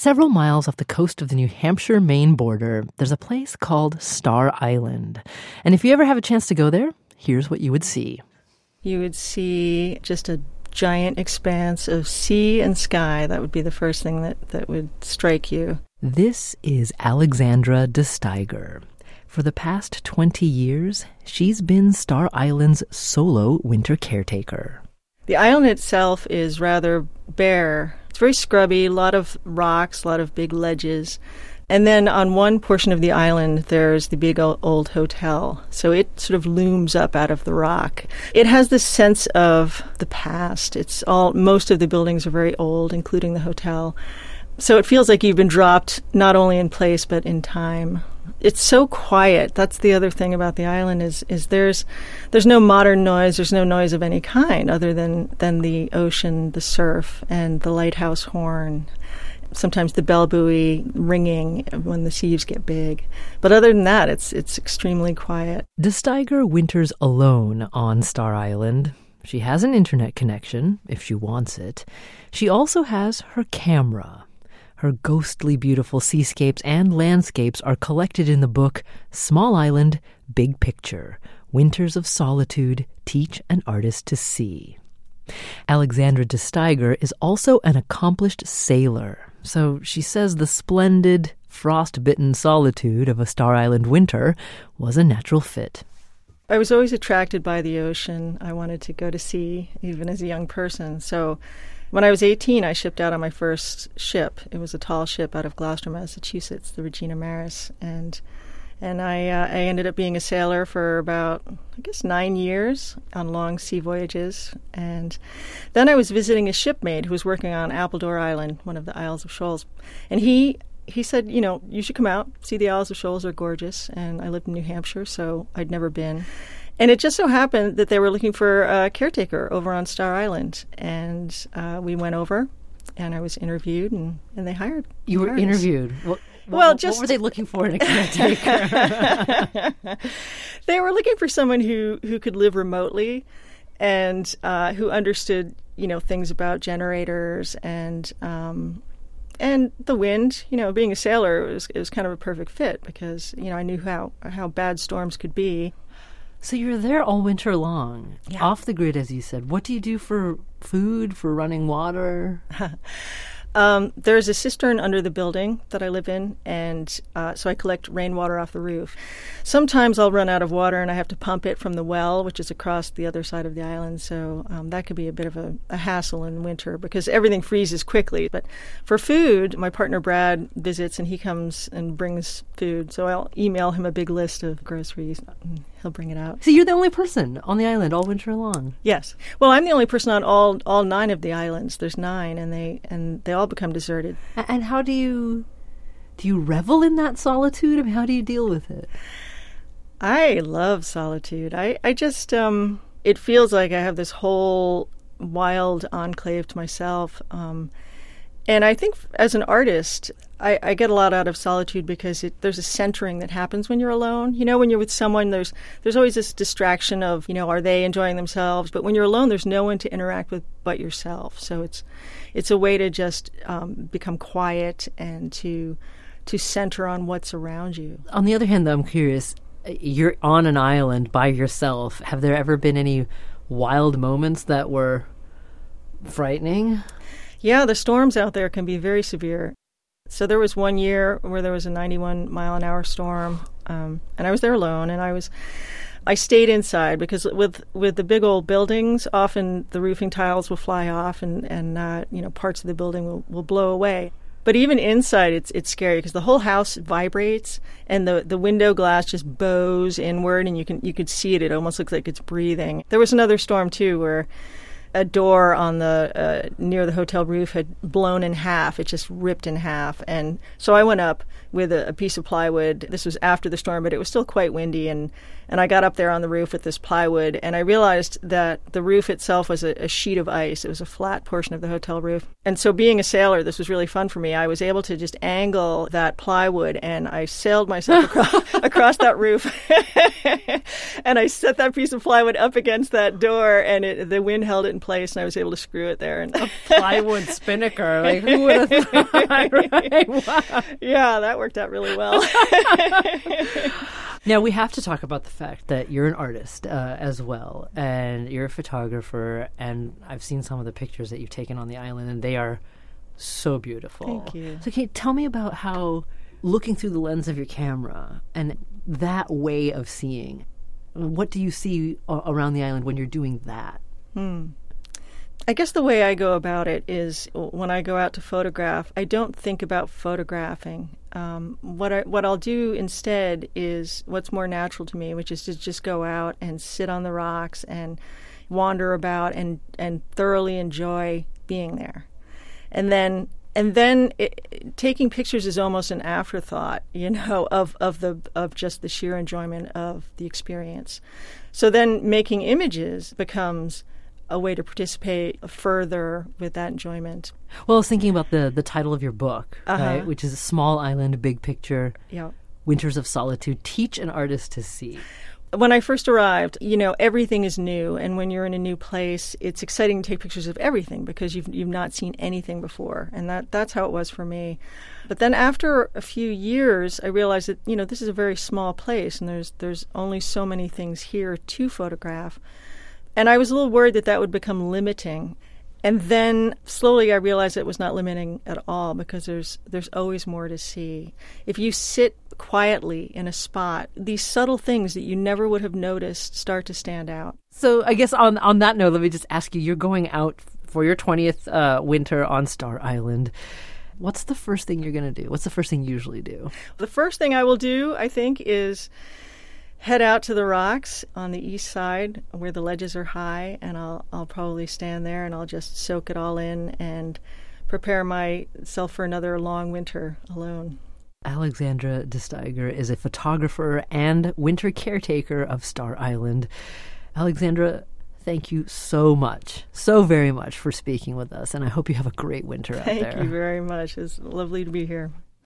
Several miles off the coast of the New Hampshire-Maine border, there's a place called Star Island. And if you ever have a chance to go there, here's what you would see. You would see just a giant expanse of sea and sky. That would be the first thing that would strike you. This is Alexandra de Steiger. For the past 20 years, she's been Star Island's solo winter caretaker. The island itself is rather bare. It's very scrubby, a lot of rocks, a lot of big ledges. And then on one portion of the island, there's the big old hotel. So it sort of looms up out of the rock. It has this sense of the past. Most of the buildings are very old, including the hotel. So it feels like you've been dropped not only in place, but in time. It's so quiet. That's the other thing about the island is there's no modern noise. There's no noise of any kind other than the ocean, the surf, and the lighthouse horn. Sometimes the bell buoy ringing when the seas get big. But other than that, it's extremely quiet. De Steiger winters alone on Star Island. She has an internet connection, if she wants it. She also has her camera. Her ghostly beautiful seascapes and landscapes are collected in the book Small Island, Big Picture, Winters of Solitude Teach an Artist to See. Alexandra de Steiger is also an accomplished sailor, so she says the splendid, frost-bitten solitude of a Star Island winter was a natural fit. I was always attracted by the ocean. I wanted to go to sea, even as a young person, so when I was 18, I shipped out on my first ship. It was a tall ship out of Gloucester, Massachusetts, the Regina Maris, and I ended up being a sailor for about, 9 years on long sea voyages. And then I was visiting a shipmate who was working on Appledore Island, one of the Isles of Shoals, and he said, you should come out, see the Isles of Shoals are gorgeous. And I lived in New Hampshire, so I'd never been. And it just so happened that they were looking for a caretaker over on Star Island. And we went over, and I was interviewed, and they hired. You were interviewed? What were they looking for in a caretaker? They were looking for someone who could live remotely and who understood, things about generators and the wind. Being a sailor, it was kind of a perfect fit because, I knew how bad storms could be. So you're there all winter long, off the grid, as you said. What do you do for food, for running water? There's a cistern under the building that I live in, and so I collect rainwater off the roof. Sometimes I'll run out of water and I have to pump it from the well, which is across the other side of the island, so that could be a bit of a hassle in winter because everything freezes quickly. But for food, my partner Brad visits and he comes and brings food, so I'll email him a big list of groceries and he'll bring it out. So you're the only person on the island all winter long? Yes. Well, I'm the only person on all 9 of the islands. There's 9, and they all become deserted. And how do you revel in that solitude? I mean, how do you deal with it? I love solitude. I just it feels like I have this whole wild enclave to myself. And I think as an artist, I get a lot out of solitude because there's a centering that happens when you're alone. When you're with someone, there's always this distraction of, are they enjoying themselves? But when you're alone, there's no one to interact with but yourself. So it's a way to just become quiet and to center on what's around you. On the other hand, though, I'm curious, you're on an island by yourself. Have there ever been any wild moments that were frightening? Yeah, the storms out there can be very severe. So there was one year where there was a 91-mile-an-hour storm, and I was there alone, and I stayed inside because with the big old buildings, often the roofing tiles will fly off and parts of the building will blow away. But even inside, it's scary because the whole house vibrates and the window glass just bows inward, and you could see it. It almost looks like it's breathing. There was another storm too where a door on the near the hotel roof had blown in half. It just ripped in half. And so I went up with a piece of plywood. This was after the storm, but it was still quite windy. And And I got up there on the roof with this plywood, and I realized that the roof itself was a sheet of ice. It was a flat portion of the hotel roof. And so being a sailor, this was really fun for me. I was able to just angle that plywood, and I sailed myself across that roof. And I set that piece of plywood up against that door, and the wind held it in place, and I was able to screw it there. And a plywood spinnaker. Like, who would have thought? Right? Wow. Yeah, that worked out really well. Now, we have to talk about the fact that you're an artist as well, and you're a photographer, and I've seen some of the pictures that you've taken on the island, and they are so beautiful. Thank you. So can you tell me about how looking through the lens of your camera and that way of seeing, what do you see around the island when you're doing that? I guess the way I go about it is when I go out to photograph, I don't think about photographing. What I'll do instead is what's more natural to me, which is to just go out and sit on the rocks and wander about and thoroughly enjoy being there. And then taking pictures is almost an afterthought, of just the sheer enjoyment of the experience. So then making images becomes a way to participate further with that enjoyment. Well, I was thinking about the title of your book, right, which is A Small Island, Big Picture, Winters of Solitude, Teach an Artist to See. When I first arrived, everything is new, and when you're in a new place, it's exciting to take pictures of everything because you've not seen anything before, and that's how it was for me. But then after a few years, I realized that this is a very small place, and there's only so many things here to photograph. And I was a little worried that would become limiting. And then slowly I realized it was not limiting at all because there's always more to see. If you sit quietly in a spot, these subtle things that you never would have noticed start to stand out. So I guess on that note, let me just ask you, you're going out for your 20th winter on Star Island. What's the first thing you're going to do? What's the first thing you usually do? The first thing I will do, I think, is head out to the rocks on the east side where the ledges are high, and I'll probably stand there and I'll just soak it all in and prepare myself for another long winter alone. Alexandra de Steiger is a photographer and winter caretaker of Star Island. Alexandra, thank you so very much for speaking with us, and I hope you have a great winter out there. Thank you very much. It's lovely to be here.